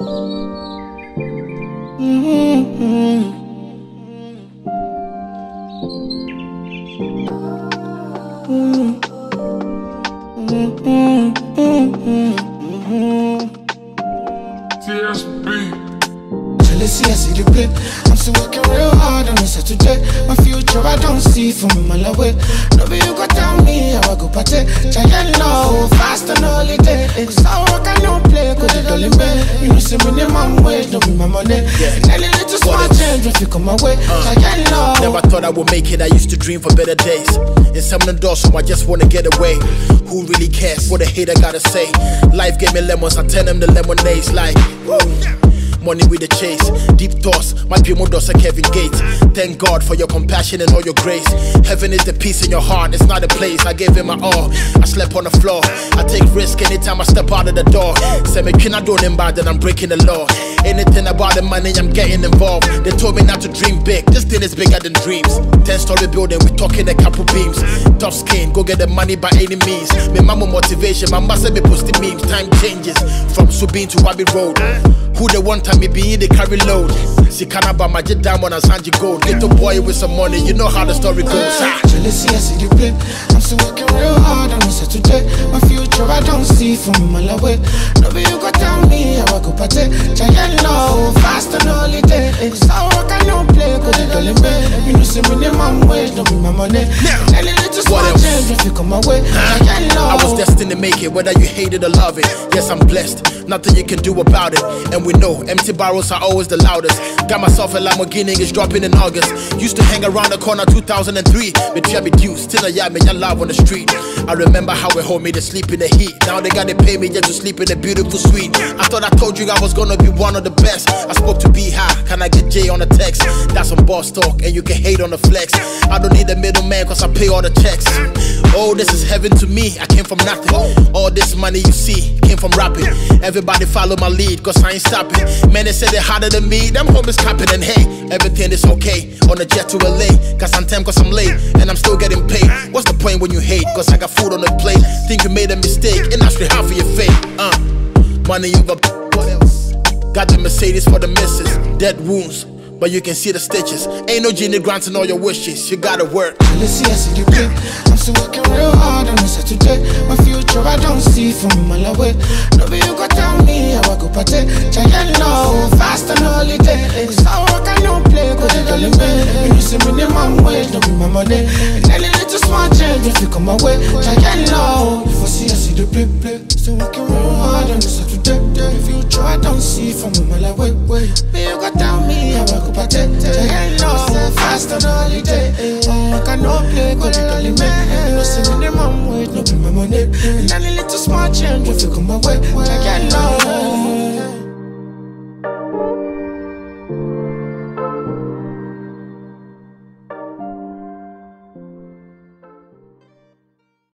Jealousy, I see the blip. I'm still working real hard on this today. My future I don't see from a mile away. Nobody you go tell me how I go party. Giant low, fast and holiday. Cause I work I don't play, cause it don't limit. You know see minimum wage, don't be my money. Any little small change if you come my way. Giant low. Never thought I would make it, I used to dream for better days. In some of the doors, so I just wanna get away. Who really cares what a hater gotta say? Life gave me lemons, I turn them to lemonades like woo. Money with the chase, deep thoughts, my dream will does a Kevin Gates. Thank God for your compassion and all your grace. Heaven is the peace in your heart, it's not a place. I gave him my all, I slept on the floor. I take risk anytime I step out of the door. Say me can I do them bad, then I'm breaking the law. Anything about the money, I'm getting involved. They told me not to dream big, this thing is bigger than dreams. 10-story building, we talking a couple beams. Tough skin, go get the money by any means. Me mama motivation, my must be posting memes. Time changes, from Subin to Abbey Road. Who the one time me be they carry load. Sikana ba my jet diamond and Sanji gold. Little boy with some money, you know how the story goes. Jealousy, I see the blip. I'm still working real hard on this today. My future I don't see from a mile away. Nobody you go tell me how I go party. Giant low, fast and holiday. Cause I work I don't play, cause it don't limit. You know see minimum wage, don't be my money. Any little small change if you come my way. Giant low. I was destined to make it, whether you hate it or love it. Yes, I'm blessed, nothing you can do about it. And we know empty barrels are always the loudest. Got myself a Lamborghini, it's dropping in August. Used to hang around the corner 2003. But try me due, still I am me love on the street. I remember how we hold me to sleep in the heat. Now they gotta pay me just to sleep in a beautiful suite. I thought I told you I was gonna be one of the best. I spoke to B High, can I get J on the text? That's some boss talk and you can hate on the flex. I don't need a middleman cause I pay all the checks. Oh, this is heaven to me, I came from nothing. All this money you see came from rapping. Everybody follow my lead cause I ain't stopping. Man, they say they're harder than me, them homies capping. And hey, everything is okay on the jet to LA. Cause I'm time cause I'm late and I'm still getting paid. What's the point when you hate? Cause I got food on the plate. Think you made a mistake and that's half of your fate. Money over what else? Got the Mercedes for the missus. Dead wounds, but you can see the stitches. Ain't no genie granting all your wishes, you gotta work. Jealousy, I see the blip. I'm still working real hard on this today. My future I don't see from a mile away. Nobody you go tell me how I go party. Giant low, fast and holiday. Cause I work I don't play, cause it don't limit. You know see minimum wage, don't be my money. And any little small change if you come my way. Giant low, if I see the blip. Still working real hard on this today. My future I don't see from a mile away. Me you go tell me how I go party. Giant low, fast and holiday. I cannot play, cause it don't limit. You know see minimum wage, don't be my money. And any little small change if you come my way. Giant low.